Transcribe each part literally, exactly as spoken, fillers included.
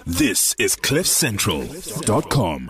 This is cliff central dot com.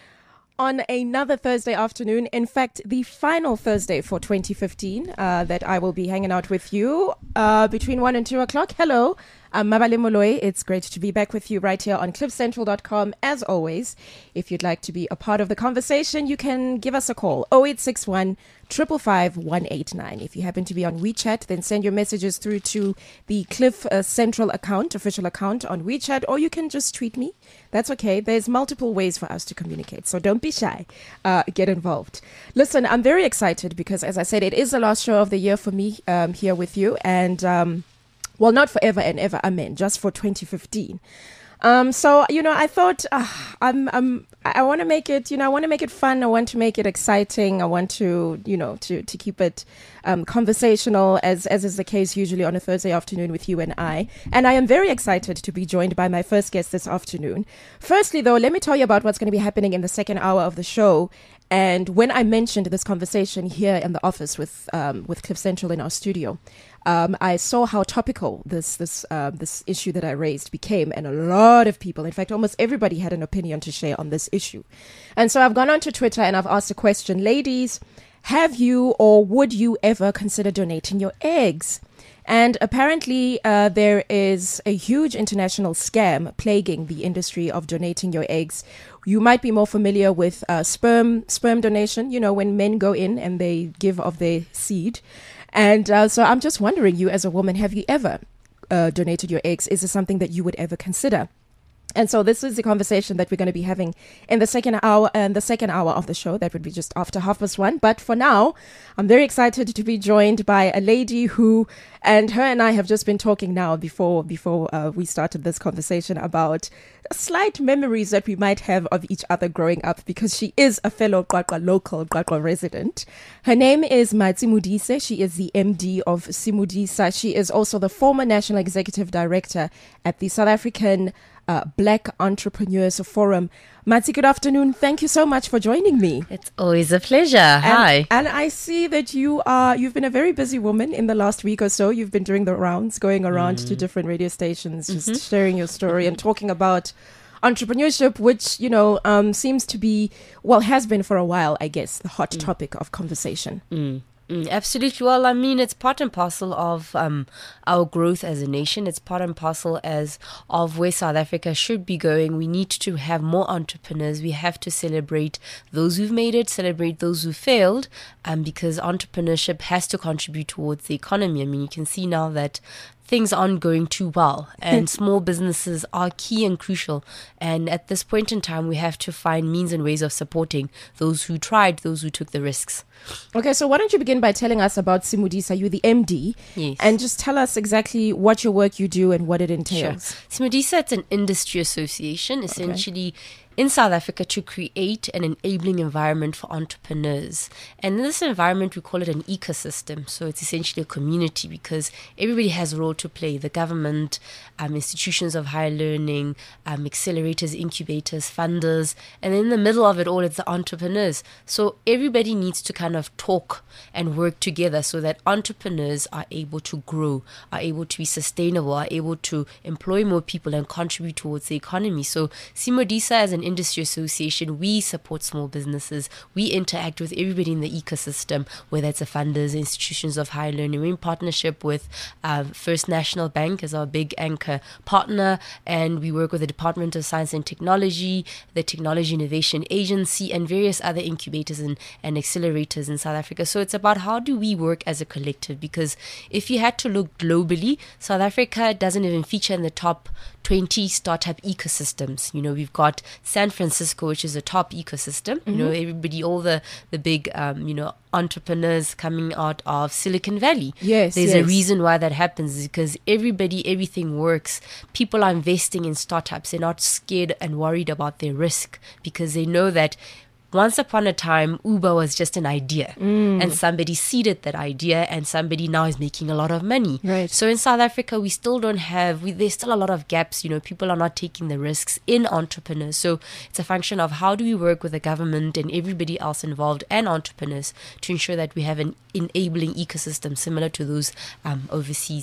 On another Thursday afternoon, in fact, the final Thursday for twenty fifteen, uh, that I will be hanging out with you uh, between one and two o'clock. Hello, I'm Mabale Moloi. It's great to be back with you right here on cliff central dot com. As always, if you'd like to be a part of the conversation, you can give us a call, oh eight six one, five five five, one eight nine. If you happen to be on WeChat, then send your messages through to the Cliff uh, Central account, official account on WeChat, or you can just tweet me. That's okay. There's multiple ways for us to communicate, so don't be shy. Uh, get involved. Listen, I'm very excited because, as I said, it is the last show of the year for me um, here with you, and um, well, not forever and ever, amen, just for twenty fifteen. Um, so, you know, I thought uh, I'm, I'm, I want to make it, you know, I want to make it fun. I want to make it exciting. I want to, you know, to, to keep it um, conversational, as, as is the case usually on a Thursday afternoon with you and I. And I am very excited to be joined by my first guest this afternoon. Firstly, though, let me tell you about what's going to be happening in the second hour of the show. And when I mentioned this conversation here in the office with um, with Cliff Central in our studio, um, I saw how topical this this uh, this issue that I raised became, and a lot of people, in fact, almost everybody had an opinion to share on this issue. And so I've gone onto Twitter and I've asked a question, ladies, have you or would you ever consider donating your eggs? And apparently uh, there is a huge international scam plaguing the industry of donating your eggs. You might be more familiar with uh, sperm sperm donation, you know, when men go in and they give of their seed. And uh, so I'm just wondering, you as a woman, have you ever uh, donated your eggs? Is this something that you would ever consider? And so this is the conversation that we're going to be having in the second hour and the second hour of the show. That would be just after half past one. But for now, I'm very excited to be joined by a lady who, and her and I have just been talking now before before uh, we started this conversation about slight memories that we might have of each other growing up, because she is a fellow Qwaqwa local Qwaqwa resident. Her name is Matsi Modise. She is the M D of Simudisa. She is also the former National Executive Director at the South African Uh, Black Entrepreneurs Forum. Matsi, good afternoon. Thank you so much for joining me. It's always a pleasure. Hi. And, and I see that you are, you've been a very busy woman in the last week or so. You've been doing the rounds, going around mm. to different radio stations, just mm-hmm. sharing your story and talking about entrepreneurship, which, you know, um, seems to be, well, has been for a while, I guess, the hot mm. topic of conversation. Mm. Mm, absolutely. Well, I mean, it's part and parcel of um, our growth as a nation. It's part and parcel as of where South Africa should be going. We need to have more entrepreneurs. We have to celebrate those who've made it, celebrate those who failed, um, because entrepreneurship has to contribute towards the economy. I mean, you can see now that things aren't going too well, and small businesses are key and crucial. And at this point in time, we have to find means and ways of supporting those who tried, those who took the risks. Okay, so why don't you begin by telling us about Simudisa? You're the M D, yes, and just tell us exactly what your work you do and what it entails. Sure. Simudisa, it's an industry association, essentially, okay, in South Africa, to create an enabling environment for entrepreneurs. And in this environment, we call it an ecosystem. So it's essentially a community, because everybody has a role to play. The government, um, institutions of higher learning, um, accelerators, incubators, funders. And in the middle of it all, it's the entrepreneurs. So everybody needs to kind of talk and work together so that entrepreneurs are able to grow, are able to be sustainable, are able to employ more people and contribute towards the economy. So Simudisa, as an industry association, we support small businesses. We interact with everybody in the ecosystem, whether it's the funders, institutions of higher learning. We're in partnership with uh, First National Bank as our big anchor partner, and we work with the Department of Science and Technology, the Technology Innovation Agency, and various other incubators and, and accelerators in South Africa. So it's about how do we work as a collective, because if you had to look globally, South Africa doesn't even feature in the top twenty startup ecosystems. You know, we've got San Francisco, which is a top ecosystem. Mm-hmm. You know, everybody, all the, the big, um, you know, entrepreneurs coming out of Silicon Valley. Yes, There's yes. a reason why that happens, is because everybody, everything works. People are investing in startups. They're not scared and worried about their risk, because they know that once upon a time, Uber was just an idea, mm. and somebody seeded that idea, and somebody now is making a lot of money. Right. So in South Africa, we still don't have, we, there's still a lot of gaps. You know, people are not taking the risks in entrepreneurs. So it's a function of how do we work with the government and everybody else involved and entrepreneurs to ensure that we have an enabling ecosystem similar to those um, overseas.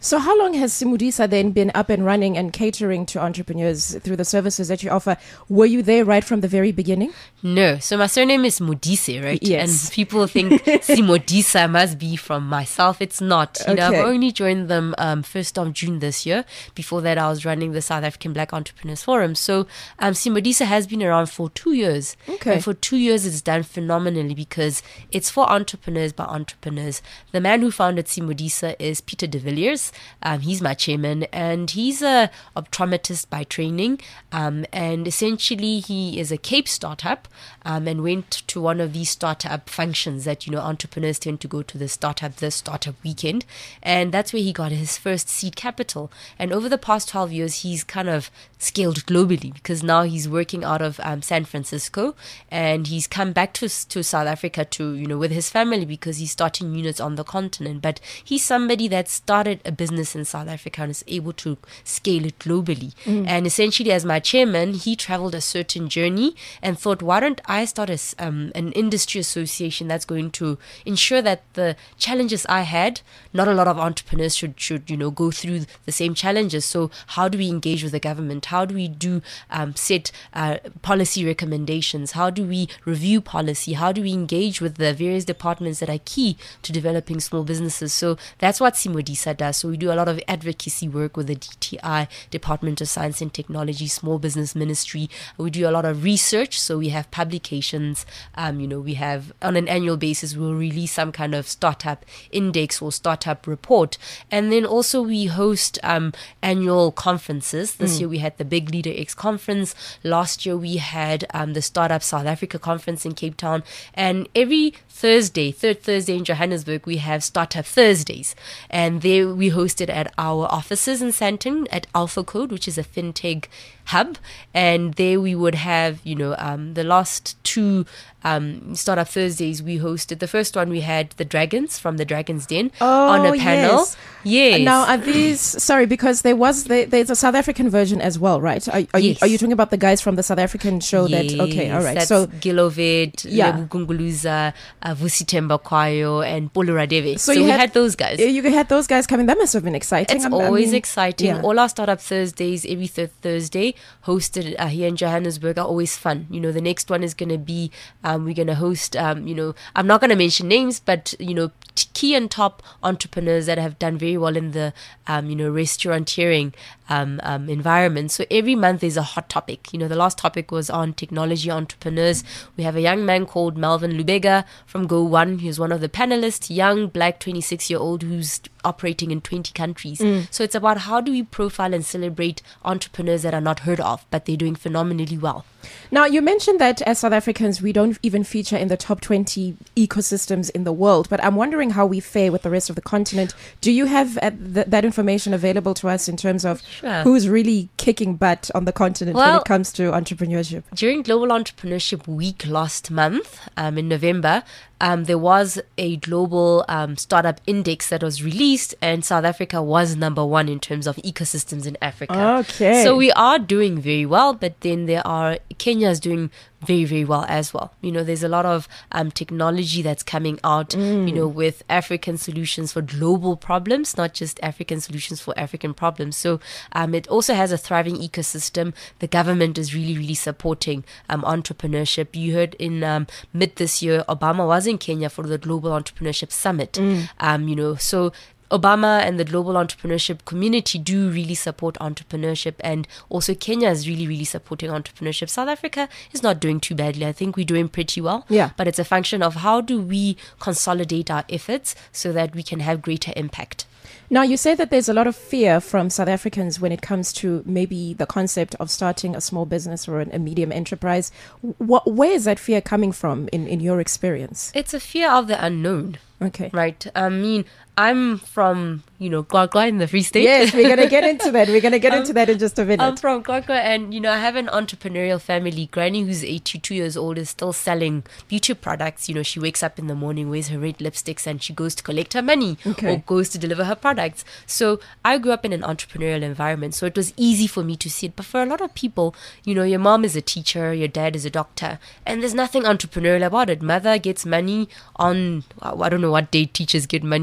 So how long has Simudisa then been up and running and catering to entrepreneurs through the services that you offer? Were you there right from the very beginning? No. So my surname is Modise, right? Yes. And people think Simudisa must be from myself. It's not. You know, Okay. I've only joined them um, first of June this year. Before that, I was running the South African Black Entrepreneurs Forum. So um, Simudisa has been around for two years. Okay. And for two years, it's done phenomenally because it's for entrepreneurs by entrepreneurs. The man who founded Simudisa is Peter de Villiers. Um, he's my chairman, and he's a optometrist by training. Um, and essentially, he is a Cape startup um, and went to one of these startup functions that, you know, entrepreneurs tend to go to, the startup, the startup weekend. And that's where he got his first seed capital. And over the past twelve years, he's kind of scaled globally because now he's working out of um, San Francisco, and he's come back to to South Africa to, you know, with his family because he's starting units on the continent. But he's somebody that started a business in South Africa and is able to scale it globally. Mm. And essentially, as my chairman, he traveled a certain journey and thought, why don't I start a, um, an industry association that's going to ensure that the challenges I had, not a lot of entrepreneurs should, should you know, go through the same challenges. So how do we engage with the government? How do we do um, set uh, policy recommendations? How do we review policy? How do we engage with the various departments that are key to developing small businesses? So that's what Simudisa does. So we do a lot of advocacy work with the D T I, Department of Science and Technology, Small Business Ministry. We do a lot of research. So we have publications. Um, you know, we have on an annual basis, we'll release some kind of startup index or startup report. And then also we host um, annual conferences. This mm. year we had the Big Leader X conference. Last year we had um, the Startup South Africa conference in Cape Town. And every Thursday, third Thursday in Johannesburg, we have Startup Thursdays. And there we hosted at our offices in Sandton at Alpha Code, which is a fintech hub. And there we would have, you know, um, the last two um, Startup Thursdays we hosted. The first one we had the Dragons from the Dragons Den oh, on a panel. Yes. yes. Now, are these, sorry, because there was, the, there's a South African version as well, right? Are, are, yes. you, are you talking about the guys from the South African show yes, that, okay, all right. That's So Gilovet, yeah. Lebu Gunguluza, uh, Vusitemba Kwayo, and Poluradeve. So, so you we had, had those guys. You had those guys coming. That must have been exciting. It's I'm, always I mean, exciting. Yeah. All our Startup Thursdays, every third Thursday, hosted uh, here in Johannesburg, are always fun. You know, the next one is going to be, um, we're going to host, um, you know, I'm not going to mention names, but, you know, t- key and top entrepreneurs that have done very well in the, um, you know, restauranteering um, um, environment. So every month there's a hot topic. You know, the last topic was on technology entrepreneurs. We have a young man called Melvin Lubega from Go One, who's one of the panelists, young black twenty-six year old who's operating in twenty countries. Mm. So it's about how do we profile and celebrate entrepreneurs that are not heard of, but they're doing phenomenally well. Now, you mentioned that as South Africans, we don't even feature in the top twenty ecosystems in the world, but I'm wondering how we fare with the rest of the continent. Do you have uh, th- that information available to us in terms of sure. who's really kicking butt on the continent well, when it comes to entrepreneurship? During Global Entrepreneurship Week last month, um, in November, Um, there was a global um, startup index that was released, and South Africa was number one in terms of ecosystems in Africa. Okay. So we are doing very well, but then there are, Kenya is doing very, very well as well. You know, there's a lot of um, technology that's coming out, mm. you know, with African solutions for global problems, not just African solutions for African problems. So um, it also has a thriving ecosystem. The government is really, really supporting um, entrepreneurship. You heard in um, mid this year, Obama was in Kenya for the Global Entrepreneurship Summit. Mm. Um, you know, so Obama and the global entrepreneurship community do really support entrepreneurship, and also Kenya is really, really supporting entrepreneurship. South Africa is not doing too badly. I think we're doing pretty well. Yeah. But it's a function of how do we consolidate our efforts so that we can have greater impact. Now, you say that there's a lot of fear from South Africans when it comes to maybe the concept of starting a small business or a medium enterprise. What, where is that fear coming from in, in your experience? It's a fear of the unknown. Okay. Right. I mean, I'm from, you know, Gwagwa in the Free State. Yes, we're going to get into that. We're going to get um, into that in just a minute. I'm from Gwagwa, and, you know, I have an entrepreneurial family. Granny, who's eighty-two years old, is still selling beauty products. You know, she wakes up in the morning, wears her red lipsticks, and she goes to collect her money okay. or goes to deliver her products. So I grew up in an entrepreneurial environment, so it was easy for me to see it. But for a lot of people, you know, your mom is a teacher, your dad is a doctor, and there's nothing entrepreneurial about it. Mother gets money on, I don't know what day teachers get money in,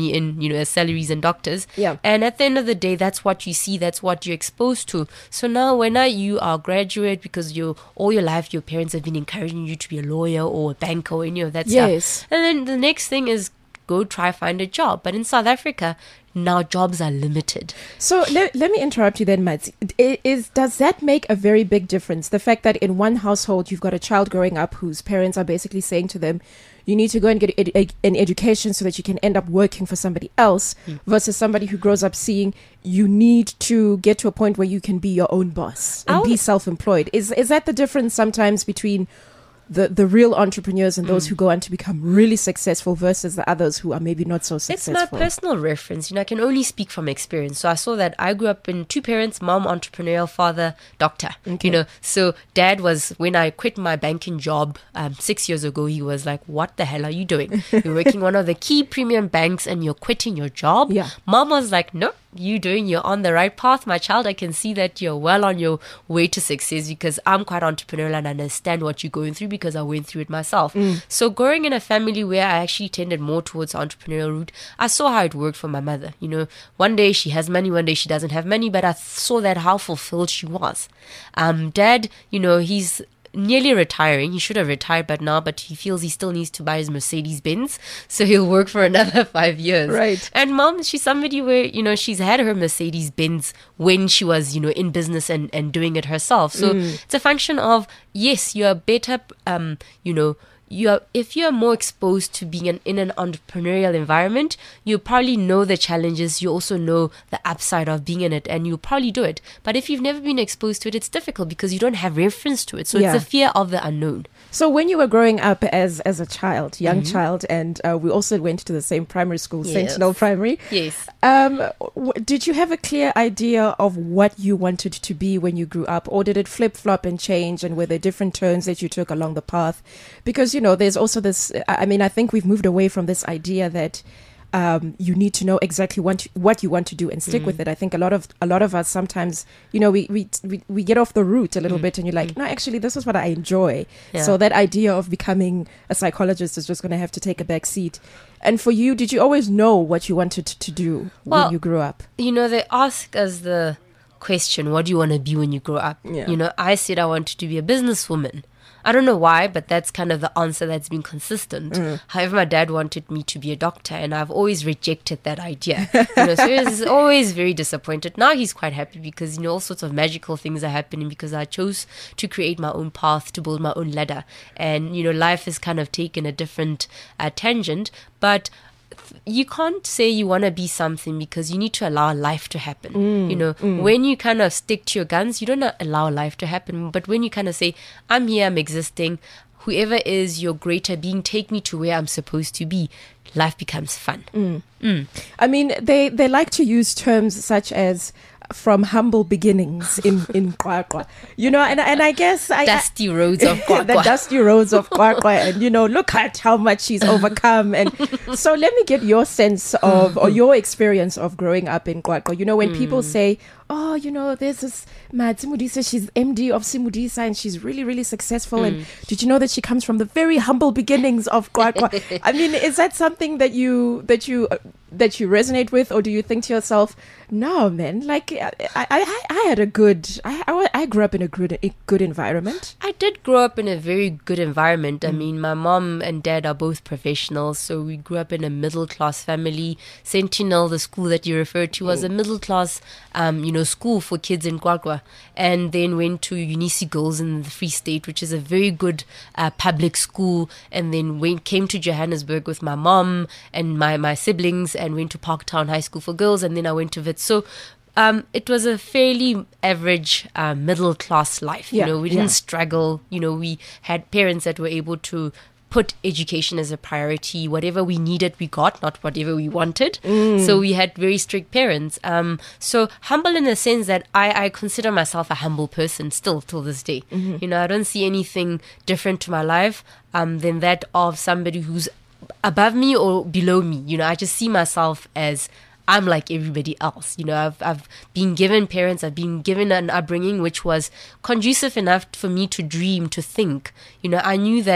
you know, as salaries and doctors. Yeah. And at the end of the day, that's what you see, that's what you're exposed to. So now when I, you are a graduate, because you all your life your parents have been encouraging you to be a lawyer or a banker or any of that Yes. stuff. And then the next thing is go try find a job. But in South Africa, now jobs are limited. So let, let me interrupt you then, Mads. I- Is does that make a very big difference? The fact that in one household you've got a child growing up whose parents are basically saying to them, you need to go and get ed- ed- an education so that you can end up working for somebody else, mm. versus somebody who grows up seeing you need to get to a point where you can be your own boss and I'll- be self-employed. Is is that the difference sometimes between the, the real entrepreneurs and those mm. who go on to become really successful versus the others who are maybe not so successful? It's my personal reference. You know, I can only speak from experience. So I saw that I grew up in two parents, mom entrepreneurial, father doctor. Okay. You know, so dad was, when I quit my banking job um, six years ago, he was like, what the hell are you doing? You're working one of the key premium banks and you're quitting your job. Yeah. Mom was like, no, you doing, you're on the right path, my child. I can see that you're well on your way to success, because I'm quite entrepreneurial and I understand what you're going through because I went through it myself. Mm. So growing in a family where I actually tended more towards the entrepreneurial route, I saw how it worked for my mother. You know, one day she has money, one day she doesn't have money, but I saw that how fulfilled she was. Um, dad, you know, he's nearly retiring. He should have retired by now, but he feels he still needs to buy his Mercedes Benz, so he'll work for another five years. Right. And mom, she's somebody where, you know, she's had her Mercedes Benz when she was, you know, in business and, and doing it herself. So mm. it's a function of, yes, you're better, um, you know, you're, if you're more exposed to being an, in an entrepreneurial environment, you probably know the challenges. You also know the upside of being in it, and you'll probably do it. But if you've never been exposed to it, it's difficult because you don't have reference to it. So Yeah. it's the fear of the unknown. So when you were growing up as as a child, young Mm-hmm. child, and uh, we also went to the same primary school, Yes. Sentinel Primary. Yes. Um, w- did you have a clear idea of what you wanted to be when you grew up, or did it flip flop and change? And were there different turns that you took along the path? Because, you know, there's also this. I I mean, I think we've moved away from this idea that um, you need to know exactly what what you want to do and stick mm. with it. I think a lot of a lot of us sometimes, you know, we we we, we get off the route a little mm. bit, and you're like, mm. no, actually, this is what I enjoy. Yeah. So that idea of becoming a psychologist is just going to have to take a back seat. And for you, did you always know what you wanted to do well, when you grew up? You know, they ask us the question, what do you want to be when you grow up? Yeah. You know, I said I wanted to be a businesswoman. I don't know why, but that's kind of the answer that's been consistent. Mm. However, my dad wanted me to be a doctor, and I've always rejected that idea. You know, so he was always very disappointed. Now he's quite happy because, you know, all sorts of magical things are happening because I chose to create my own path, to build my own ladder. And, you know, life has kind of taken a different uh, tangent. But you can't say you want to be something because you need to allow life to happen. Mm, you know, mm. when you kind of stick to your guns, you don't allow life to happen. But when you kind of say, I'm here, I'm existing, whoever is your greater being, take me to where I'm supposed to be, life becomes fun. Mm. Mm. I mean, they, they like to use terms such as from humble beginnings in in Qwaqwa, you know, and and I guess I dusty roads of Qwaqwa. the dusty roads of Qwaqwa, and you know, look at how much she's overcome. And so, let me get your sense of or your experience of growing up in Qwaqwa. You know, when mm. people say, "Oh, you know, there's this Mad Simudisa, she's M D of Simudisa, and she's really, really successful." Mm. And did you know that she comes from the very humble beginnings of Qwaqwa? I mean, is that something that you that you uh, that you resonate with, or do you think to yourself, no, man, like I, I, I had a good, I, I, I grew up in a good, a good environment. I did grow up in a very good environment. Mm. I mean, my mom and dad are both professionals, so we grew up in a middle class family. Sentinel, the school that you referred to, was mm. a middle class, um, you know, school for kids in Qwaqwa, and then went to Unisi Girls in the Free State, which is a very good uh, public school, and then went came to Johannesburg with my mom and my my siblings, and went to Parktown High School for Girls, and then I went to Wits. So um, it was a fairly average uh, middle class life. Yeah, you know, we didn't yeah. struggle. You know, we had parents that were able to put education as a priority. Whatever we needed, we got, not whatever we wanted. Mm. So we had very strict parents. Um, so humble in the sense that I, I consider myself a humble person still till this day. Mm-hmm. You know, I don't see anything different to my life um, than that of somebody who's above me or below me. You know, I just see myself as I'm like everybody else. You know, I've I've been given parents, I've been given an upbringing which was conducive enough for me to dream, to think. You know, I knew that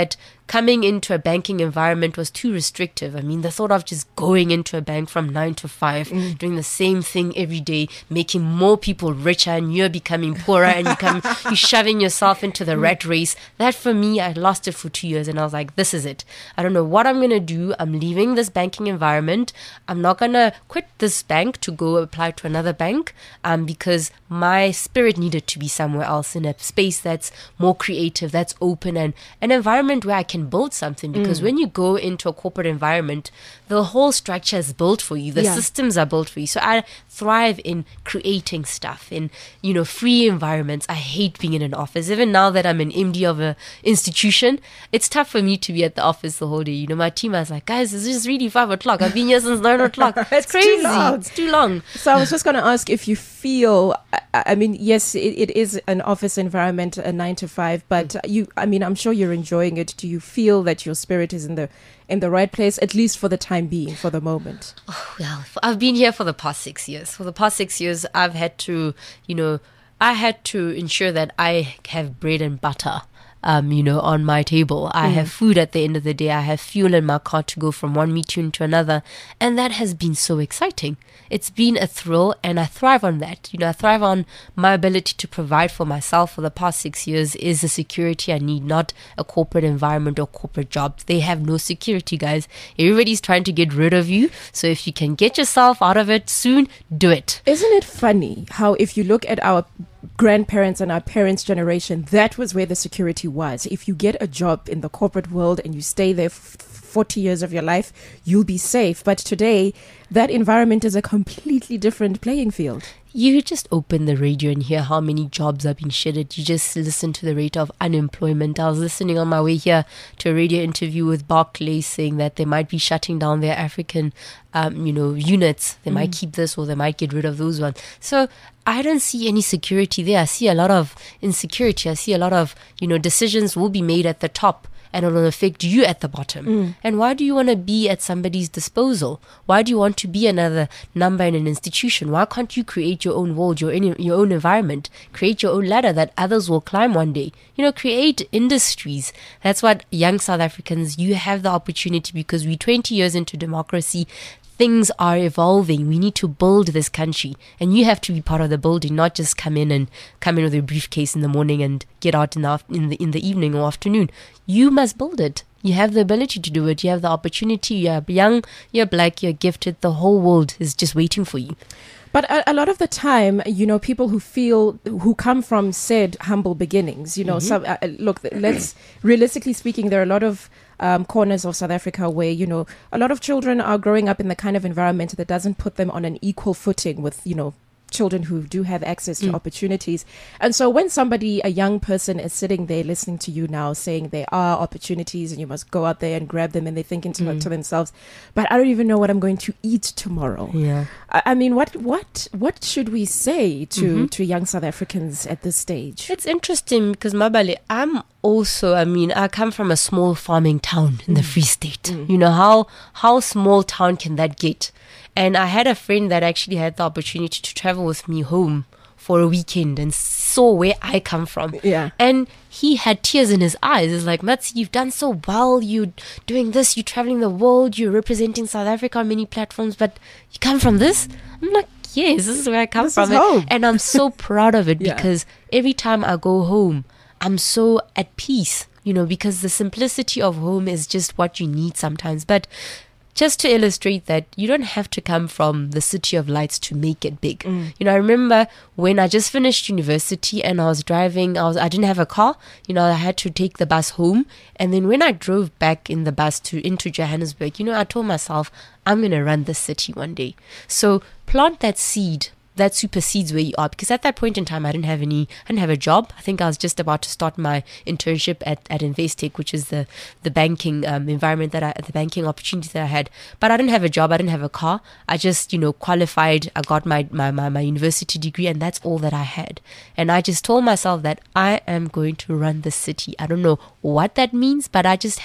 coming into a banking environment was too restrictive. I mean, the thought of just going into a bank from nine to five, mm. doing the same thing every day, making more people richer, and you're becoming poorer, and you come, you're shoving yourself into the rat race. That for me, I lost it for two years, and I was like, this is it. I don't know what I'm going to do. I'm leaving this banking environment. I'm not going to quit this bank to go apply to another bank um, because my spirit needed to be somewhere else, in a space that's more creative, that's open, and an environment where I can build something. Because mm. when you go into a corporate environment, the whole structure is built for you. The yeah. systems are built for you. So I thrive in creating stuff, in, you know, free environments. I hate being in an office. Even now that I'm an M D of an institution, it's tough for me to be at the office the whole day. You know, my team is like, guys, it's just really five o'clock. I've been here since nine o'clock. It's, it's crazy. Too long. It's too long. So I was just going to ask if you feel, I, I mean, yes, it, it is an office environment, a nine to five, but mm. you, I mean, I'm sure you're enjoying it. Do you feel that your spirit is in the in the right place, at least for the time being, for the moment? Oh, well, I've been here for the past six years. For the past six years, I've had to, you know, I had to ensure that I have bread and butter. Um, you know, on my table. I mm. have food at the end of the day. I have fuel in my car to go from one meeting to another. And that has been so exciting. It's been a thrill, and I thrive on that. You know, I thrive on my ability to provide for myself for the past six years is the security I need, not a corporate environment or corporate job. They have no security, guys. Everybody's trying to get rid of you. So if you can get yourself out of it soon, do it. Isn't it funny how if you look at our grandparents and our parents' generation, that was where the security was. If you get a job in the corporate world and you stay there f- forty years of your life, you'll be safe. But today, that environment is a completely different playing field. You just open the radio and hear how many jobs are being shedded. You just listen to the rate of unemployment. I was listening on my way here to a radio interview with Barclays saying that they might be shutting down their African, um, you know, units. They mm. might keep this or they might get rid of those ones. So I don't see any security there. I see a lot of insecurity. I see a lot of, you know, decisions will be made at the top, and it will affect you at the bottom. Mm. And why do you want to be at somebody's disposal? Why do you want to be another number in an institution? Why can't you create your own world, your, in, your own environment? Create your own ladder that others will climb one day. You know, create industries. That's what young South Africans, you have the opportunity, because we're twenty years into democracy. Things are evolving. We need to build this country, and you have to be part of the building, not just come in and come in with a briefcase in the morning and get out in the in the in the evening or afternoon. You must build it. You have the ability to do it. You have the opportunity. You're young. You're black. You're gifted. The whole world is just waiting for you. But a, a lot of the time, you know, people who feel, who come from said humble beginnings, you know, mm-hmm. some, uh, look, let's, realistically speaking, there are a lot of um, corners of South Africa where, you know, a lot of children are growing up in the kind of environment that doesn't put them on an equal footing with, you know, children who do have access to mm. opportunities. And so when somebody, a young person, is sitting there listening to you now saying there are opportunities and you must go out there and grab them, and they're thinking to, mm. to themselves, but I don't even know what I'm going to eat tomorrow. Yeah. I, I mean, what what what should we say to, mm-hmm. to young South Africans at this stage? It's interesting because, Mabale, I'm also, I mean, I come from a small farming town in mm. the Free State. Mm. You know, how how small town can that get? And I had a friend that actually had the opportunity to travel with me home for a weekend and saw where I come from. Yeah. And he had tears in his eyes. It's like, Mats, you've done so well. You're doing this. You're traveling the world. You're representing South Africa on many platforms. But you come from this? I'm like, yes, this is where I come this from. Is home. And I'm so proud of it yeah. because every time I go home, I'm so at peace, you know, because the simplicity of home is just what you need sometimes. But just to illustrate that you don't have to come from the city of lights to make it big. Mm. You know, I remember when I just finished university and I was driving, I was I didn't have a car. You know, I had to take the bus home. And then when I drove back in the bus to into Johannesburg, you know, I told myself, I'm going to run this city one day. So plant that seed that supersedes where you are, because at that point in time I didn't have any I didn't have a job. I think I was just about to start my internship at, at Investec, which is the the banking um, environment that I the banking opportunity that I had. But I didn't have a job, I didn't have a car. I just, you know, qualified, I got my, my, my, my university degree, and that's all that I had. And I just told myself that I am going to run the city. I don't know what that means, but I just had this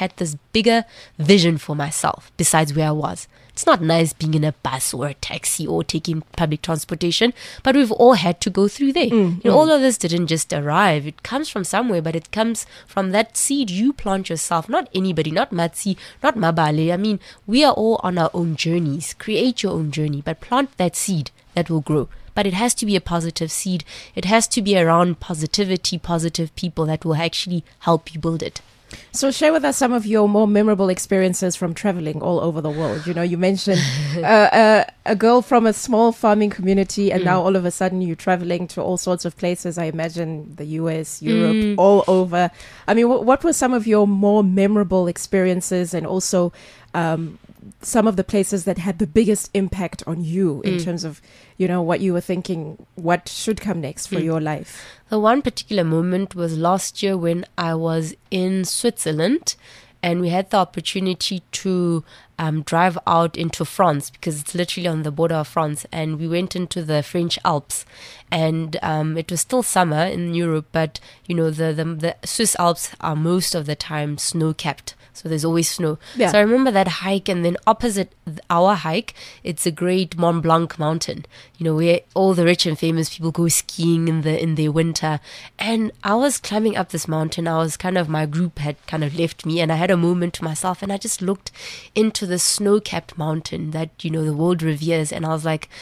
bigger vision for myself besides where I was. It's not nice being in a bus or a taxi or taking public transportation, but we've all had to go through there. Mm, you know, mm. all of this didn't just arrive. It comes from somewhere, but it comes from that seed you plant yourself. Not anybody, not Matsi, not Mabale. I mean, we are all on our own journeys. Create your own journey, but plant that seed that will grow. But it has to be a positive seed. It has to be around positivity, positive people that will actually help you build it. So share with us some of your more memorable experiences from traveling all over the world. You know, you mentioned uh, uh, a girl from a small farming community, and mm. now all of a sudden you're traveling to all sorts of places. I imagine the U S, Europe, mm. all over. I mean, w- what were some of your more memorable experiences, and also um, some of the places that had the biggest impact on you in mm. terms of, you know, what you were thinking, what should come next for mm. your life? The one particular moment was last year when I was in Switzerland, and we had the opportunity to um, drive out into France, because it's literally on the border of France, and we went into the French Alps, and um, it was still summer in Europe, but you know, the, the, the Swiss Alps are most of the time snow-capped. So there's always snow. Yeah. So I remember that hike, and then opposite our hike, it's a great Mont Blanc mountain, you know, where all the rich and famous people go skiing in the in their winter. And I was climbing up this mountain. I was kind of, my group had kind of left me, and I had a moment to myself, and I just looked into the snow-capped mountain that, you know, the world reveres, and I was like,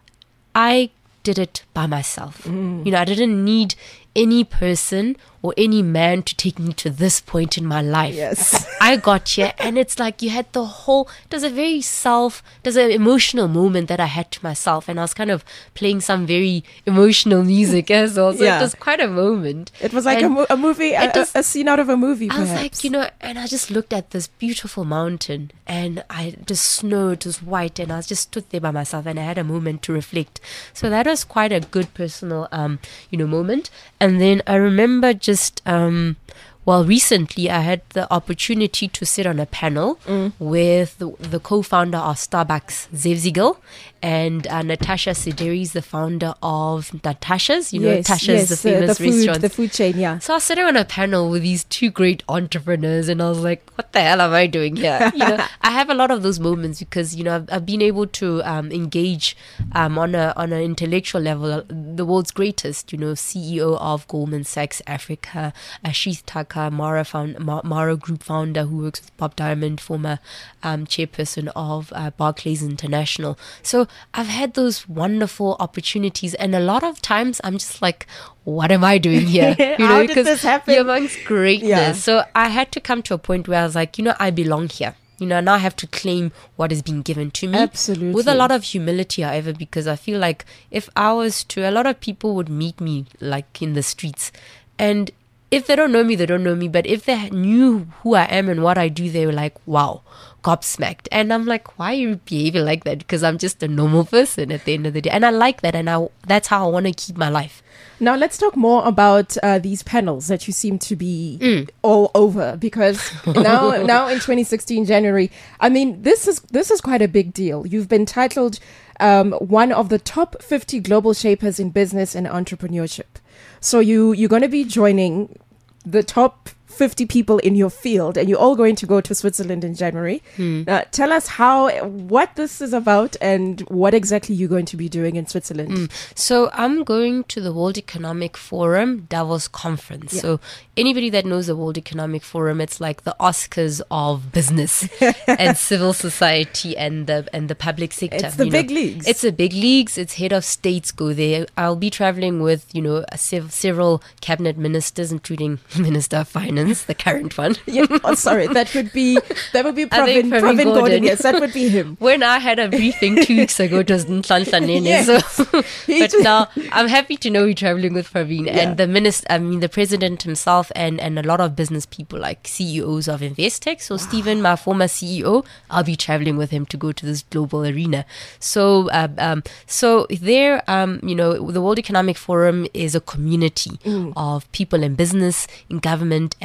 I did it by myself. Mm. You know, I didn't need any person or any man to take me to this point in my life. Yes. I got here, and it's like you had the whole, there's a very self, there's an emotional moment that I had to myself, and I was kind of playing some very emotional music as well. So yeah. It was quite a moment. It was like a, mo- a movie, a, was, a scene out of a movie, perhaps. I was like, you know, and I just looked at this beautiful mountain, and I just snowed, it was white, and I just stood there by myself, and I had a moment to reflect. So that was quite a good personal, um, you know, moment. And then I remember just, um, well, recently I had the opportunity to sit on a panel mm. with the, the co-founder of Starbucks, Zev Ziegel, and uh, Natasha Sideri is the founder of Natasha's. You know, yes, Natasha's yes, the famous uh, the food, restaurant. The food chain, yeah. So I was sitting on a panel with these two great entrepreneurs, and I was like, what the hell am I doing here? You know, I have a lot of those moments because, you know, I've, I've been able to um, engage um, on a on an intellectual level, the world's greatest, you know, C E O of Goldman Sachs Africa, Ashish Thakur, Mara, found, Mara Group founder who works with Bob Diamond, former um, chairperson of uh, Barclays International. So I've had those wonderful opportunities, and a lot of times I'm just like, what am I doing here? You know, because this happen? You're amongst greatness. Yeah. So I had to come to a point where I was like, you know, I belong here. You know, now I have to claim what has been given to me. Absolutely. With a lot of humility, however, because I feel like if I was to, a lot of people would meet me like in the streets, and if they don't know me, they don't know me. But if they knew who I am and what I do, they were like, wow, gobsmacked. And I'm like, why are you behaving like that? Because I'm just a normal person at the end of the day. And I like that. And I, that's how I want to keep my life. Now, let's talk more about uh, these panels that you seem to be mm. all over, because now now in twenty sixteen, January, I mean, this is this is quite a big deal. You've been titled um, one of the top fifty global shapers in business and entrepreneurship. So you, you're going to be joining the top fifty people in your field, and you're all going to go to Switzerland in January. Hmm. Uh, tell us how, what this is about, and what exactly you're going to be doing in Switzerland. Hmm. So I'm going to the World Economic Forum Davos conference. Yeah. So anybody that knows the World Economic Forum, it's like the Oscars of business and civil society and the and the public sector. It's the big know. leagues. It's the big leagues. It's head of states go there. I'll be traveling with, you know, a sev- several cabinet ministers, including Minister of Finance. The current one. Yeah. Oh, sorry, that would be that would be Pravin, Pravin, Pravin Gordhan. Gordhan. Yes, that would be him. When I had a briefing two weeks ago, it was Nhlanhla Nene. Yes. So, but now I'm happy to know you're traveling with Pravin yeah. and the minister. I mean, the president himself, and and a lot of business people like C E Os of Investec. So wow. Stephen, my former C E O, I'll be traveling with him to go to this global arena. So uh, um, so there, um, you know, the World Economic Forum is a community mm. of people in business, in government, and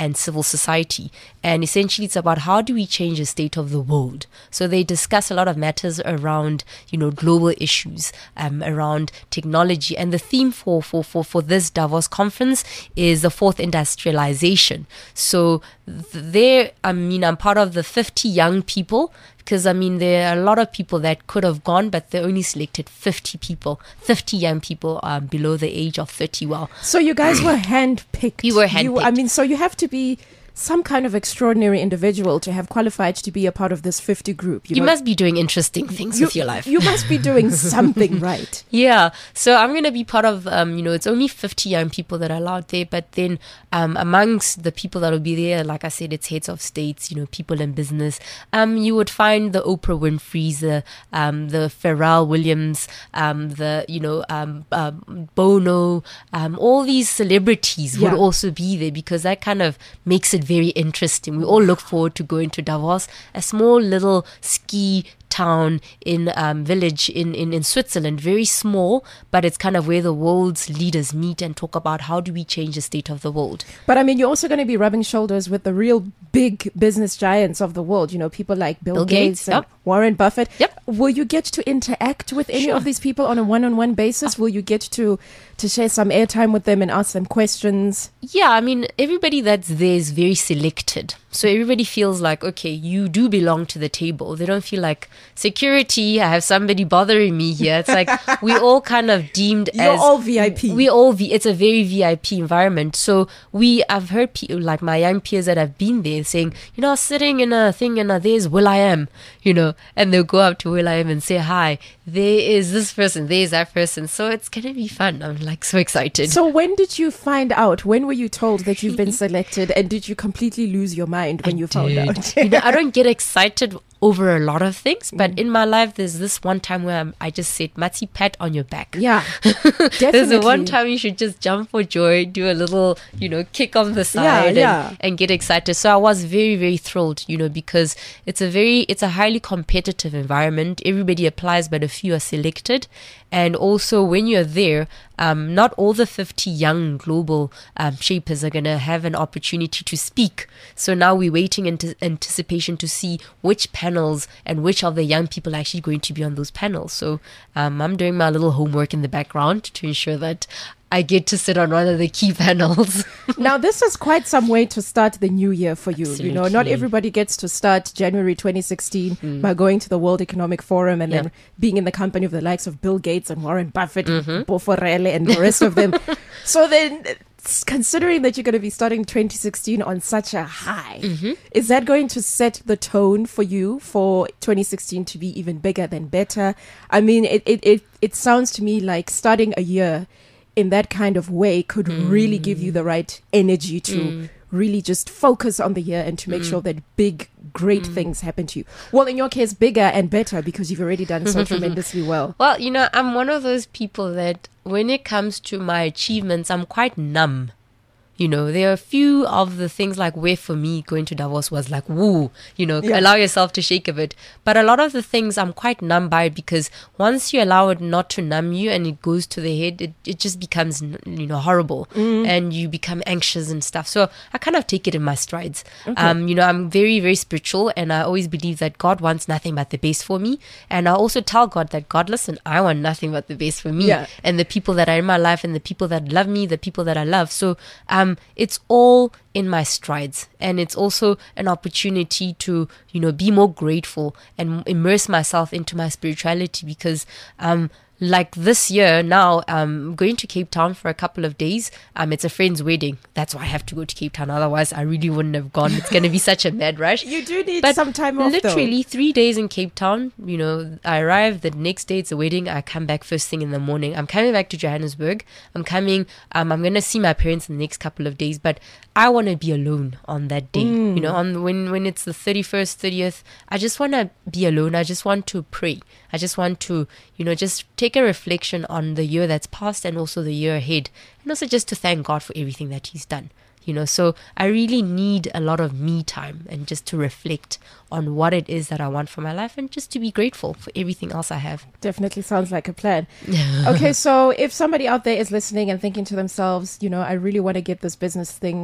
and civil society. And essentially it's about how do we change the state of the world. So they discuss a lot of matters around, you know, global issues, um, around technology. And the theme for, for, for, for this Davos conference is the fourth industrialization. So th- there, I mean, I'm part of the fifty young people, because, I mean, there are a lot of people that could have gone, but they only selected fifty people, fifty young people um, below the age of thirty. Well, so you guys were handpicked. You were handpicked. You, I mean, so you have to be some kind of extraordinary individual to have qualified to be a part of this fifty group. You, you know, must be doing interesting things you, with your life. You must be doing something right. Yeah. So I'm going to be part of, um, you know, it's only fifty young people that are allowed there. But then um, amongst the people that will be there, like I said, it's heads of states, you know, people in business. Um, you would find the Oprah Winfrey's, the, um, the Pharrell Williams, um, the, you know, um, um, Bono, um, all these celebrities Yeah. would also be there, because that kind of makes it very interesting. We all look forward to going to Davos, a small little ski town in um, village in, in, in Switzerland, very small, but it's kind of where the world's leaders meet and talk about how do we change the state of the world. But I mean, you're also going to be rubbing shoulders with the real big business giants of the world, you know, people like Bill, Bill Gates, Gates, and yep. Warren Buffett. Yep. Will you get to interact with any Sure. of these people on a one-on-one basis? Will you get to, to share some airtime with them and ask them questions? Yeah, I mean, everybody that's there is very selected. So everybody feels like, okay, you do belong to the table. They don't feel like, security, I have somebody bothering me here. It's like we all kind of deemed You're as... all V I P. We all, v, it's a very V I P environment. So we, I've heard people, like my young peers that have been there saying, you know, sitting in a thing and uh, there's will.i.am, you know, and they'll go up to will.i.am and say, hi, there is this person, there's that person. So it's going to be fun. I'm like so excited. So when did you find out? When were you told that you've been selected? And did you completely lose your mind when I you found did. out? You know, I don't get excited over a lot of things, but in my life, there's this one time where I'm, I just said, Matsi, pat on your back. Yeah, There's definitely. the one time you should just jump for joy, do a little, you know, kick on the side Yeah, and, yeah. and get excited. So I was very, very thrilled, you know, because it's a very, it's a highly competitive environment. Everybody applies, but a few are selected. And also when you're there, um, not all the fifty young global um, shapers are going to have an opportunity to speak. So now we're waiting in t- anticipation to see which panels and which of the young people are actually going to be on those panels. So um, I'm doing my little homework in the background to ensure that I get to sit on one of the key panels. Now, this is quite some way to start the new year for you. You know, not Absolutely. everybody gets to start January twenty sixteen by going to the World Economic Forum and Yeah. then being in the company of the likes of Bill Gates and Warren Buffett, Mm-hmm. and Bo Forelle and the rest of them. So then, s- considering that you're going to be starting twenty sixteen on such a high, Mm-hmm. is that going to set the tone for you for twenty sixteen to be even bigger than better? I mean, it, it, it, it sounds to me like starting a year in that kind of way could Mm. really give you the right energy to really just focus on the year and to make Mm. sure that big, great things happen to you. Well, in your case, bigger and better because you've already done so tremendously well. Well, you know, I'm one of those people that when it comes to my achievements, I'm quite numb. You know, there are a few of the things like where for me going to Davos was like, woo, you know, Yeah. allow yourself to shake a bit. But a lot of the things I'm quite numb by because once you allow it not to numb you and it goes to the head, it, it just becomes, you know, horrible and you become anxious and stuff. So I kind of take it in my strides. Um, you know, I'm very, very spiritual and I always believe that God wants nothing but the best for me. And I also tell God that, God, listen, I want nothing but the best for me Yeah. and the people that are in my life and the people that love me, the people that I love. So um, it's all in my strides. And it's also an opportunity to, you know, be more grateful and immerse myself into my spirituality because um, like this year now, I'm going to Cape Town for a couple of days. Um, it's a friend's wedding. That's why I have to go to Cape Town. Otherwise, I really wouldn't have gone. It's going to be such a mad rush. You do need But some time off, literally three days in Cape Town. You know, I arrive the next day. It's a wedding. I come back first thing in the morning. I'm coming back to Johannesburg. I'm coming. Um, I'm gonna see my parents in the next couple of days. But I want to be alone on that day. You know, on when when it's the thirty-first, thirtieth. I just want to be alone. I just want to pray. I just want to, you know, just take a reflection on the year that's passed and also the year ahead, and also just to thank God for everything that He's done. You know, so I really need a lot of me time and just to reflect on what it is that I want for my life and just to be grateful for everything else I have. Definitely sounds like a plan. Okay, so if somebody out there is listening and thinking to themselves, you know, I really want to get this business thing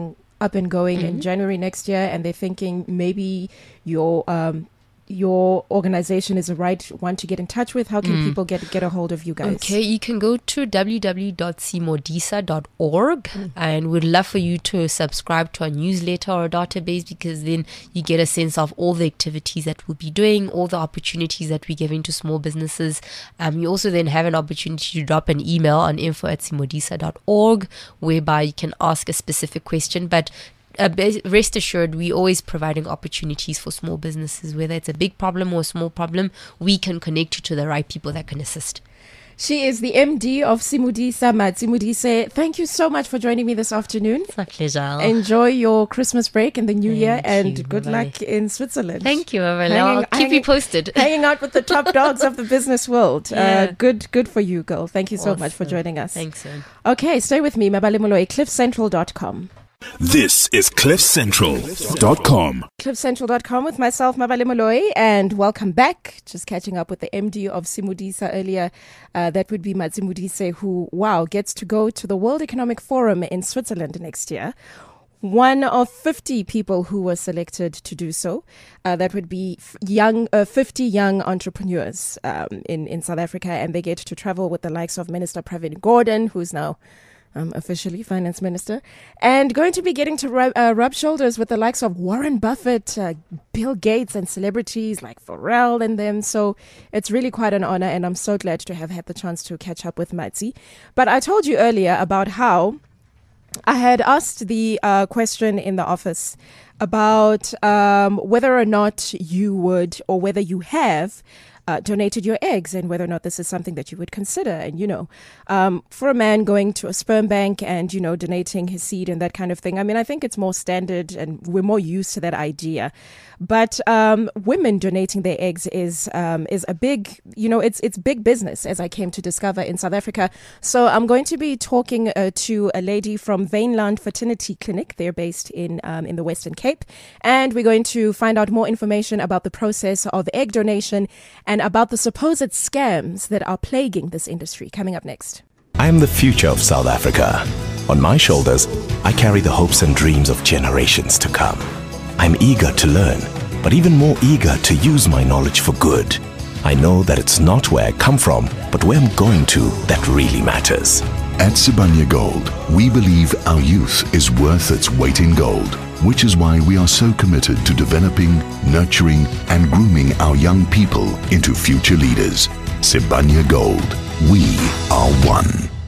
up and going Mm-hmm. in January next year, and they're thinking maybe your um, your organization is the right one to get in touch with, how can Mm. people get get a hold of you guys? Okay, you can go to w w w dot simodisa dot org Mm. and we'd love for you to subscribe to our newsletter or database, because then you get a sense of all the activities that we'll be doing, all the opportunities that we're giving to small businesses. Um, you also then have an opportunity to drop an email on info at simodisa dot org, whereby you can ask a specific question. But Uh, be- rest assured, we're always providing opportunities for small businesses, whether it's a big problem or a small problem. We can connect you to the right people that can assist. She is the M D of Simodisa, Simodisa. Thank you so much for joining me this afternoon. It's my pleasure. Enjoy your Christmas break and the new year, Thank and you. good Bye-bye. luck in Switzerland. Thank you, Mabele. Hanging- I'll keep you hanging- posted. Hanging out with the top dogs of the business world. Yeah. Uh, good, good for you, girl. Thank you so much for Awesome. joining us. Thanks, man. Okay, stay with me, Mabale Moloi, cliff central dot com. This is cliff central dot com. cliff central dot com with myself, Mabale Moloi, and welcome back. Just catching up with the M D of Simodisa earlier. Uh, that would be Matsimodise, who, wow, gets to go to the World Economic Forum in Switzerland next year. One of fifty people who were selected to do so. Uh, that would be f- young, uh, fifty young entrepreneurs um, in, in South Africa, and they get to travel with the likes of Minister Pravin Gordhan, who's now Um, officially finance minister, and going to be getting to rub, uh, rub shoulders with the likes of Warren Buffett, uh, Bill Gates, and celebrities like Pharrell and them. So it's really quite an honor, and I'm so glad to have had the chance to catch up with Matsi. But I told you earlier about how I had asked the uh, question in the office about um, whether or not you would, or whether you have, Uh, donated your eggs, and whether or not this is something that you would consider. And, you know, um, for a man going to a sperm bank and, you know, donating his seed and that kind of thing, I mean, I think it's more standard and we're more used to that idea. But um, women donating their eggs is um, is a big, you know, it's it's big business, as I came to discover in South Africa. So I'm going to be talking uh, to a lady from Wynland Fertility Clinic. They're based in um, in the Western Cape, and we're going to find out more information about the process of egg donation and about the supposed scams that are plaguing this industry. Coming up next. I am the future of South Africa. On my shoulders, I carry the hopes and dreams of generations to come. I'm eager to learn, but even more eager to use my knowledge for good. I know that it's not where I come from, but where I'm going to that really matters. At Sibanye Gold, we believe our youth is worth its weight in gold, which is why we are so committed to developing, nurturing, and grooming our young people into future leaders. Sibanye Gold, we are one.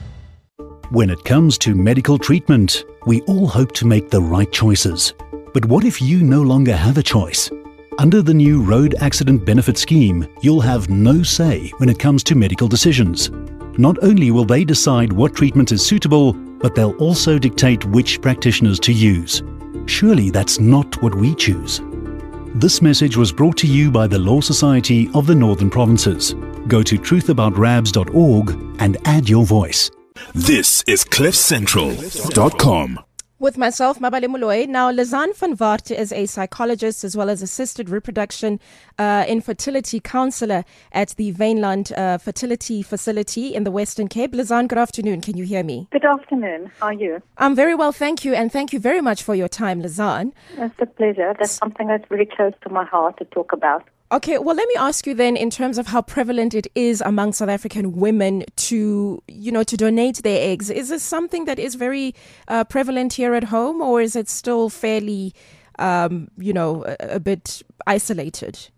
When it comes to medical treatment, we all hope to make the right choices. But what if you no longer have a choice? Under the new Road Accident Benefit Scheme, you'll have no say when it comes to medical decisions. Not only will they decide what treatment is suitable, but they'll also dictate which practitioners to use. Surely that's not what we choose. This message was brought to you by the Law Society of the Northern Provinces. Go to truth about rabs dot org and add your voice. This is cliff central dot com. With myself, Mabale Moloi. Now, Lizanne van Wart is a psychologist as well as assisted reproduction uh, infertility counselor at the Wynland uh, Fertility Facility in the Western Cape. Lizanne, good afternoon. Can you hear me? Good afternoon. How are you? I'm very well, thank you. And thank you very much for your time, Lizanne. It's a pleasure. That's something that's very close to my heart to talk about. Okay, well, let me ask you then, in terms of how prevalent it is among South African women to, you know, to donate their eggs. Is this something that is very uh, prevalent here at home, or is it still fairly, um, you know, a, a bit isolated?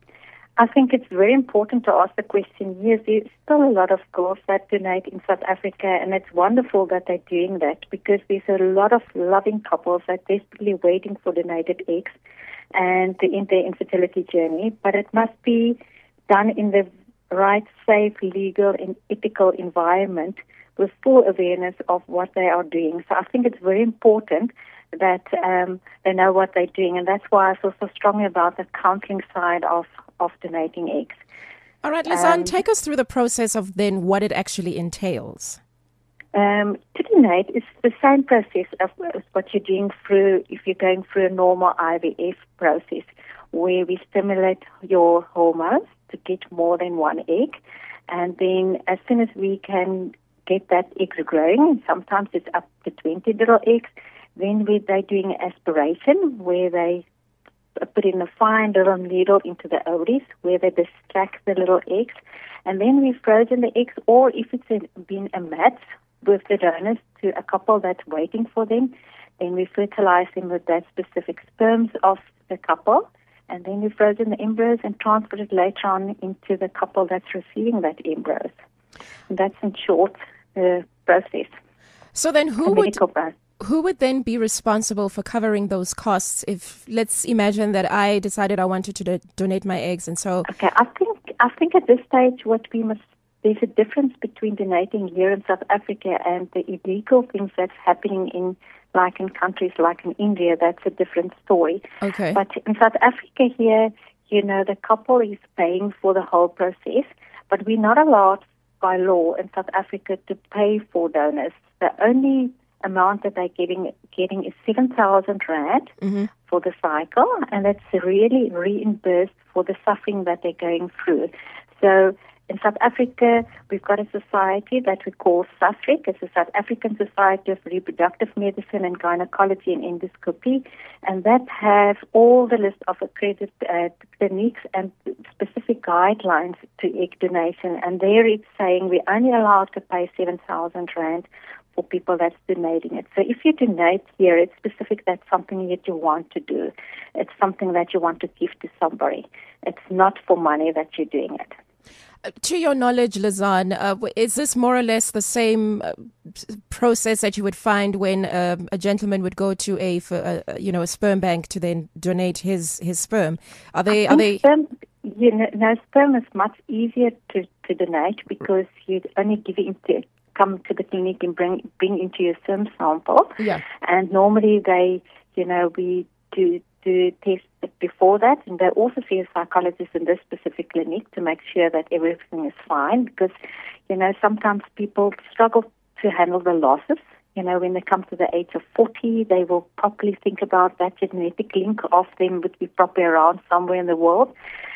I think it's very important to ask the question. Yes, there's still a lot of girls that donate in South Africa, and it's wonderful that they're doing that, because there's a lot of loving couples that are desperately waiting for donated eggs and to end their infertility journey. But it must be done in the right, safe, legal, and ethical environment with full awareness of what they are doing. So I think it's very important that um, they know what they're doing, and that's why I feel so strongly about the counseling side of, of donating eggs. All right, Lizanne, Um, take us through the process of then what it actually entails. Um, to donate is the same process of as what you're doing through if you're going through a normal I V F process, where we stimulate your hormones to get more than one egg, and then as soon as we can get that eggs growing, sometimes it's up to twenty little eggs, Then we, they're doing aspiration, where they put in a fine little needle into the ovaries, where they distract the little eggs. And then we've frozen the eggs, or if it's a, been a match with the donors to a couple that's waiting for them, then we fertilize them with that specific sperms of the couple. And then we frozen the embryos and transfer it later on into the couple that's receiving that embryos. And that's in short the process. So then who the would... medical process. Who would then be responsible for covering those costs if, let's imagine that I decided I wanted to do- donate my eggs, and so... Okay, I think I think at this stage what we must... There's a difference between donating here in South Africa and the illegal things that's happening in, like in countries like in India. That's a different story. Okay. But in South Africa here, you know, the couple is paying for the whole process, but we're not allowed by law in South Africa to pay for donors. The only amount that they're getting getting is seven thousand rand mm-hmm. for the cycle, and that's really reimbursed for the suffering that they're going through. So in South Africa, we've got a society that we call SASRIC. It's the South African Society of Reproductive Medicine and Gynecology and Endoscopy, and that has all the list of accredited uh, clinics and specific guidelines to egg donation. And there it's saying we're only allowed to pay seven thousand rand for people that's donating it. So if you donate here, it's specific that's something that you want to do. It's something that you want to give to somebody. It's not for money that you're doing it. Uh, to your knowledge, Lizanne, uh, is this more or less the same uh, process that you would find when uh, a gentleman would go to a, for, uh, you know, a sperm bank to then donate his, his sperm? Are they? Are they? Sperm, you know, no, sperm is much easier to, to donate because you only give it into come to the clinic and bring bring into your sperm sample. Yeah. And normally they, you know, we do do test it before that, and they also see a psychologist in this specific clinic to make sure that everything is fine, because, you know, sometimes people struggle to handle the losses. You know, when they come to the age of forty, they will properly think about that genetic link of them would be properly around somewhere in the world.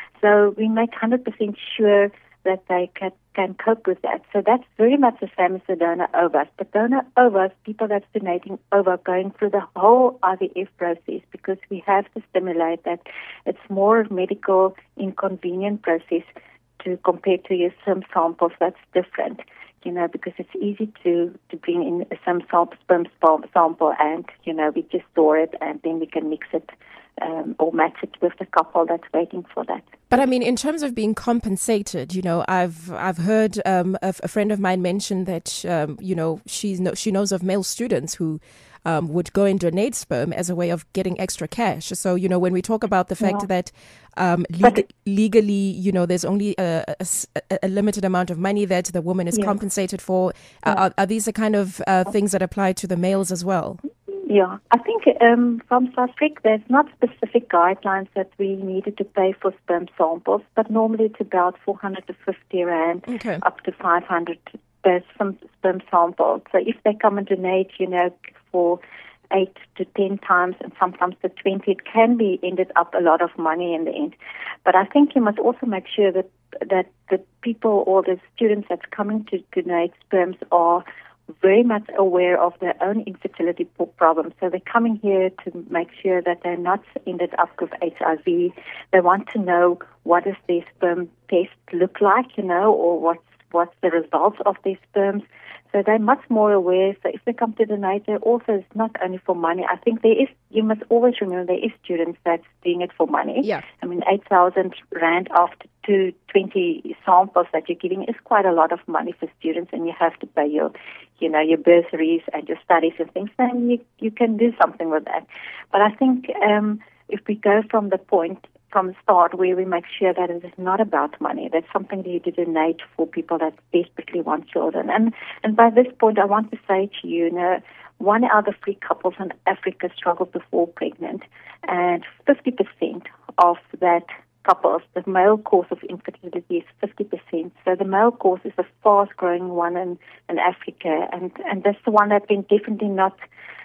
So we make one hundred percent sure that they can, can cope with that. So that's very much the same as the donor ovars. But donor ovars, people that's donating over, going through the whole I V F process, because we have to stimulate that. It's more medical inconvenient process to compare to your sperm samples. That's different, you know, because it's easy to, to bring in some sperm sample and, you know, we just store it and then we can mix it Um, or match it with the couple that's waiting for that. But I mean, in terms of being compensated, you know, I've I've heard um, a, a friend of mine mention that um, you know she's no, she knows of male students who um, would go and donate sperm as a way of getting extra cash. So you know, when we talk about the fact Yeah. that um, leg- legally, you know, there's only a, a, a limited amount of money that the woman is Yeah. compensated for. Yeah. Are, are these the kind of uh, things that apply to the males as well? Yeah, I think um, from SASRIC, there's not specific guidelines that we needed to pay for sperm samples, but normally it's about four hundred fifty rand Okay. up to five hundred per sperm sperm sample. So if they come and donate, you know, for eight to ten times and sometimes to twenty, it can be ended up a lot of money in the end. But I think you must also make sure that that the people or the students that's coming to donate sperms are very much aware of their own infertility problems. So they're coming here to make sure that they're not ended up with H I V. They want to know what does their sperm test look like, you know, or what's what's the results of their sperms. So they're much more aware. So if they come to donate, they also it's not only for money. I think there is, you must always remember there is students that's doing it for money. Yeah. I mean, eight thousand rand after two twenty samples that you're giving is quite a lot of money for students, and you have to pay your, you know, your bursaries and your studies and things, then you, you can do something with that. But I think um, if we go from the point, from the start, where we make sure that it is not about money, that's something that you do donate for people that desperately want children. And and by this point, I want to say to you, you know, one out of three couples in Africa struggle to fall pregnant, and fifty percent of that couples, the male cause of infertility is fifty percent. So the male cause is a fast-growing one in, in Africa, and, and that's the one that we definitely not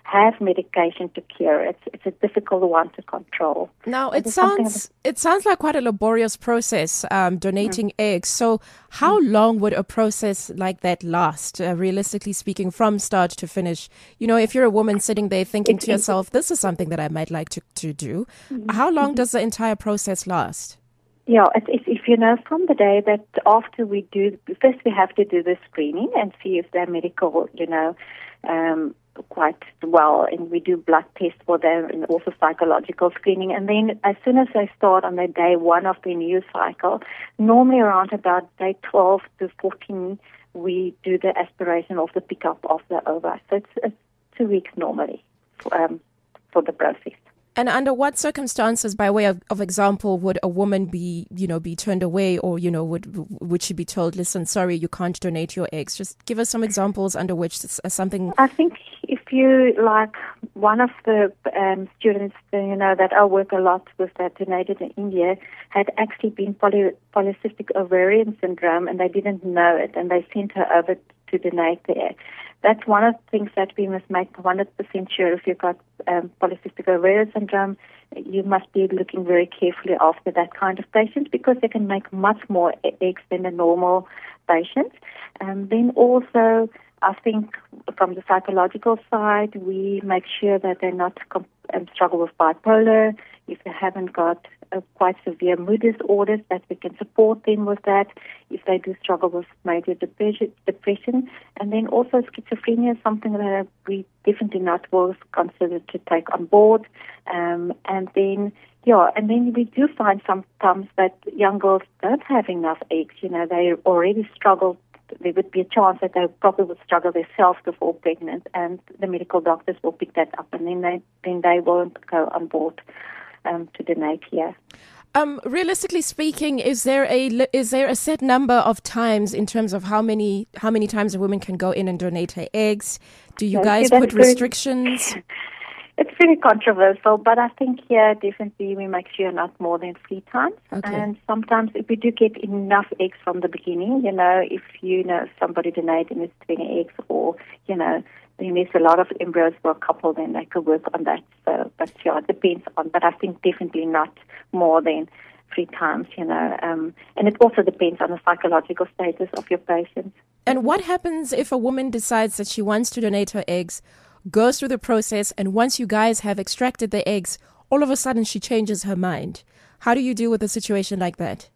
have medication to cure. It's it's a difficult one to control. Now, it sounds it sounds like quite a laborious process, um, donating mm. eggs. So how mm. long would a process like that last, uh, realistically speaking, from start to finish? You know, if you're a woman sitting there thinking it's, to yourself, this is something that I might like to, to do, mm-hmm. how long does the entire process last? Yeah, if, if you know, from the day that after we do, first we have to do the screening and see if they're medical, you know, um, quite well, and we do blood tests for them and also psychological screening. And then as soon as they start on their day one of their new cycle, normally around about day twelve to fourteen, we do the aspiration of the pickup of the ova. So it's, it's two weeks normally um, for the process. And under what circumstances, by way of, of example, would a woman be, you know, be turned away, or, you know, would would she be told, listen, sorry, you can't donate your eggs? Just give us some examples under which uh, something... I think if you, like, one of the um, students, you know, that I work a lot with that donated in India, had actually been poly, polycystic ovarian syndrome, and they didn't know it, and they sent her over to donate there. That's one of the things that we must make one hundred percent sure. If you've got um, polycystic ovarian syndrome, you must be looking very carefully after that kind of patient, because they can make much more eggs than a normal patient. And then also, I think from the psychological side, we make sure that they're not comp- um, struggle with bipolar. If they haven't got uh, quite severe mood disorders, that we can support them with that. If they do struggle with major depression, depression. And then also schizophrenia is something that we definitely not will consider to take on board. Um, and then, yeah, and then we do find sometimes that young girls don't have enough eggs. You know, they already struggle. There would be a chance that they probably would struggle themselves to fall pregnant, and the medical doctors will pick that up, and then they then they won't go on board um, to donate here. Um, realistically speaking, is there a is there a set number of times in terms of how many how many times a woman can go in and donate her eggs? Do you so, guys put restrictions? It's very controversial, but I think here definitely we make sure not more than three times. Okay. And sometimes if we do get enough eggs from the beginning, you know, if you know somebody donated and it's twenty eggs, or, you know, then there's a lot of embryos for a couple, then they could work on that. So, but yeah, it depends on, but I think definitely not more than three times, you know. Um, and it also depends on the psychological status of your patient. And what happens if a woman decides that she wants to donate her eggs, goes through the process, and once you guys have extracted the eggs, all of a sudden she changes her mind? How do you deal with a situation like that?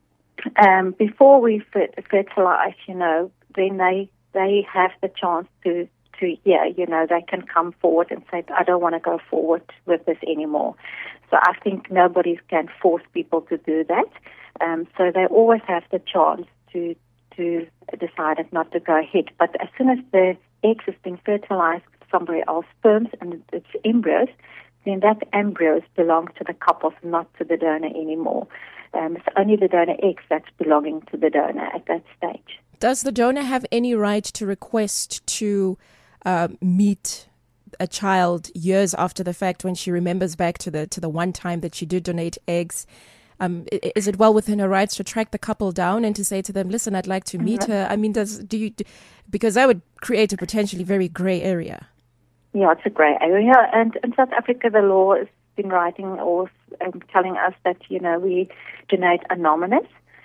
Um, before we fertilize, you know, then they they have the chance to, to, yeah, you know, they can come forward and say, I don't want to go forward with this anymore. So I think nobody can force people to do that. Um, so they always have the chance to to decide not to go ahead. But as soon as the eggs has been fertilized, somebody else's sperms and its embryos, then that embryos belong to the couple, not to the donor anymore. Um, it's only the donor eggs that's belonging to the donor at that stage. Does the donor have any right to request to uh, meet a child years after the fact, when she remembers back to the to the one time that she did donate eggs? Um, is it well within her rights to track the couple down and to say to them, listen, I'd like to meet mm-hmm. her? I mean, does do you? Because that would create a potentially very grey area. Yeah, it's a grey area. And in South Africa, the law has been writing or um, telling us that, you know, we donate anonymous.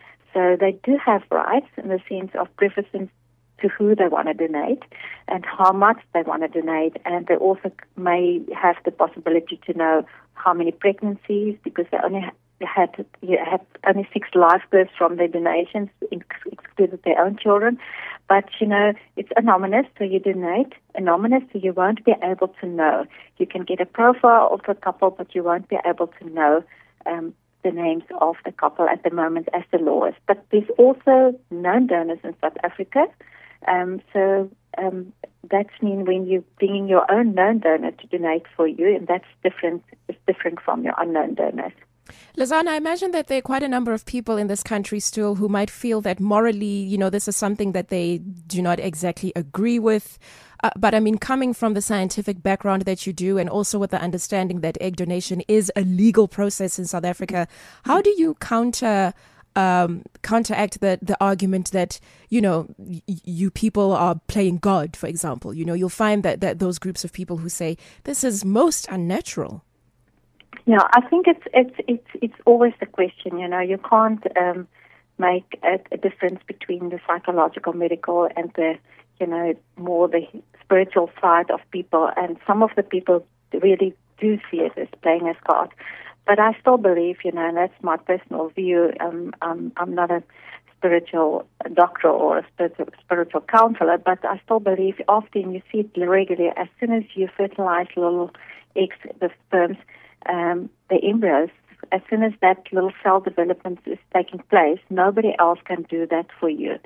So they do have rights in the sense of preference to who they want to donate and how much they want to donate. And they also may have the possibility to know how many pregnancies, because they only ha- had you had only six live births from their donations, excluded their own children. But, you know, it's anonymous, so you donate anonymous, so you won't be able to know. You can get a profile of the couple, but you won't be able to know um, the names of the couple at the moment as the law is. But there's also known donors in South Africa. Um, so um, that's mean when you bring in your own known donor to donate for you, and that's different. It's different from your unknown donors. Lizanne, I imagine that there are quite a number of people in this country still who might feel that morally, you know, this is something that they do not exactly agree with. Uh, but I mean, coming from the scientific background that you do, and also with the understanding that egg donation is a legal process in South Africa, how do you counter um, counteract the, the argument that, you know, y- you people are playing God, for example. You know, you'll find that, that those groups of people who say this is most unnatural. Yeah, I think it's it's it's it's always the question. You know, you can't um, make a, a difference between the psychological, medical, and the, you know, more the spiritual side of people. And some of the people really do see it as playing as God. But I still believe, you know, and that's my personal view. Um, I'm, I'm not a spiritual doctor or a spiritual, spiritual counselor, but I still believe often you see it regularly. As soon as you fertilize little eggs, the sperms, um, the embryos, as soon as that little cell development is taking place, nobody else can do that for you.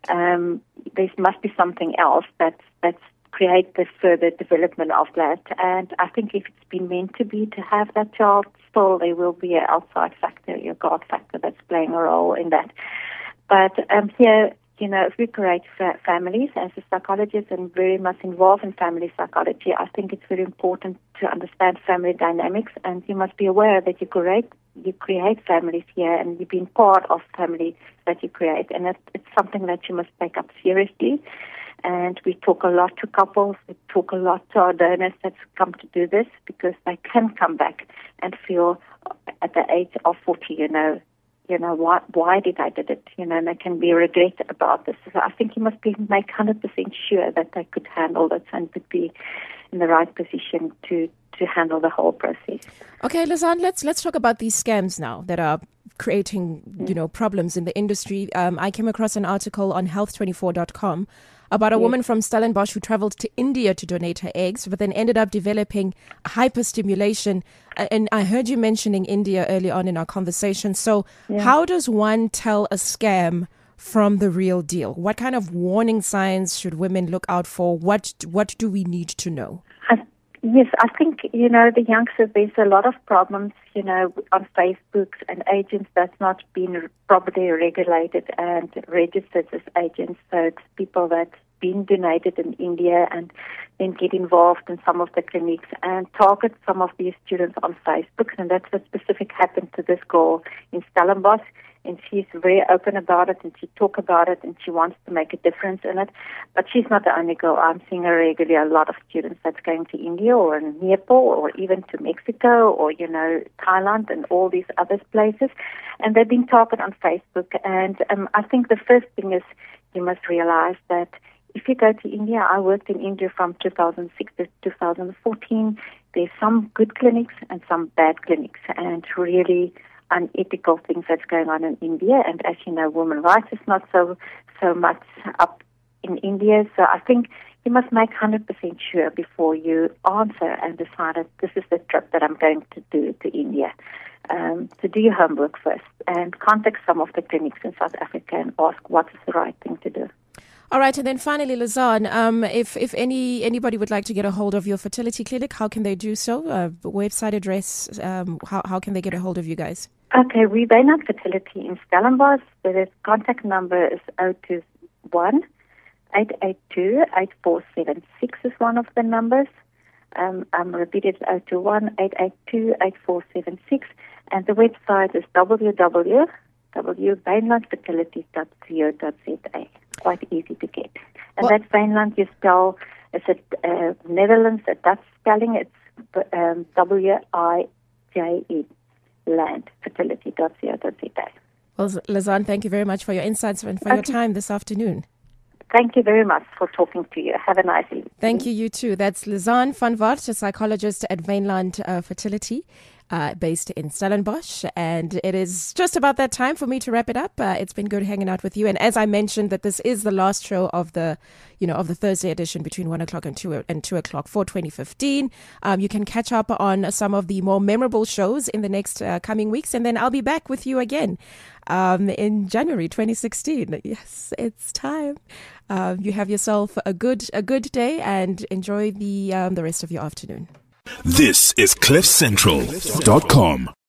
Um, there must be something else that's that's create the further development of that. And I think if it's been meant to be to have that child, still there will be an outside factor, your God factor that's playing a role in that. But um, here, you know, if we create fa- families, as a psychologist and very much involved in family psychology, I think it's very important to understand family dynamics, and you must be aware that you create you create families here, and you've been part of family that you create, and it, it's something that you must take up seriously. And we talk a lot to couples, we talk a lot to our donors that's come to do this, because they can come back and feel at the age of forty, you know, you know, why, why did I did it? You know, and they can be regret about this. So I think you must be make one hundred percent sure that they could handle this and could be in the right position to, to handle the whole process. Okay, Lizanne, let's let's talk about these scams now that are creating, you know, problems in the industry. Um, I came across an article on health twenty-four dot com about a yes. woman from Stellenbosch who traveled to India to donate her eggs, but then ended up developing hyperstimulation. And I heard you mentioning India early on in our conversation. So yeah. how does one tell a scam from the real deal? What kind of warning signs should women look out for? What what do we need to know? Uh, yes, I think, you know, the youngsters, there's a lot of problems, you know, on Facebook and agents that's not been properly regulated and registered as agents. So it's people that's been donated in India and then get involved in some of the clinics and target some of these students on Facebook. And that's what specific happened to this girl in Stellenbosch. And she's very open about it, and she talks about it, and she wants to make a difference in it. But she's not the only girl. I'm seeing her regularly, a lot of students that's going to India or Nepal or even to Mexico or, you know, Thailand and all these other places. And they've been targeted on Facebook. And um, I think the first thing is you must realize that if you go to India, I worked in India from two thousand six to two thousand fourteen. There's some good clinics and some bad clinics, and really unethical things that's going on in India. And as you know, women's rights is not so so much up in India. So I think you must make one hundred percent sure before you answer and decide that this is the trip that I'm going to do to India. Um, to do your homework first and contact some of the clinics in South Africa and ask what is the right thing to do. All right, and then finally, Lizanne, um, if if any anybody would like to get a hold of your fertility clinic, how can they do so? Uh, website address, um, how how can they get a hold of you guys? Okay, we Wynand Fertility in Stellenbosch. The contact number is zero two one, eight eight two, eight four seven six is one of the numbers. Um, I'm repeated zero two one, eight eight two, eight four seven six, and the website is w w w dot wynand fertility dot co dot z a. Quite easy to get. And well, that Wynand you spell, is it uh, Netherlands, a Dutch spelling, it's um, W I J E, land, fertility dot co dot z a. Well, Lizanne, thank you very much for your insights and for okay. your time this afternoon. Thank you very much for talking to you. Have a nice evening. Thank you, you too. That's Lizanne van Wart, a psychologist at Wynand uh, Fertility, uh, based in Stellenbosch. And it is just about that time for me to wrap it up. Uh, it's been good hanging out with you. And as I mentioned, that this is the last show of the, you know, of the Thursday edition between one o'clock and two and two o'clock for twenty fifteen. Um, you can catch up on some of the more memorable shows in the next uh, coming weeks, and then I'll be back with you again um, in January twenty sixteen. Yes, it's time. Uh, you have yourself a good a good day and enjoy the um, the rest of your afternoon. This is cliff central dot com.